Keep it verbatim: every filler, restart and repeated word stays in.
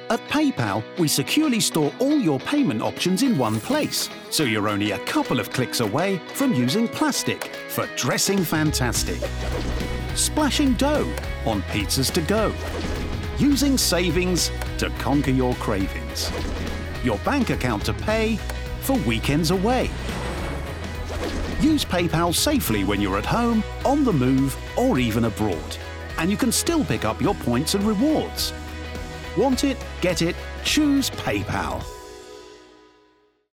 At PayPal, we securely store all your payment options in one place, so you're only a couple of clicks away from using plastic for dressing fantastic. Splashing dough on pizzas to go. Using savings to conquer your cravings. Your bank account to pay for weekends away. Use PayPal safely when you're at home, on the move, or even abroad. And you can still pick up your points and rewards. Want it? Get it? Choose PayPal.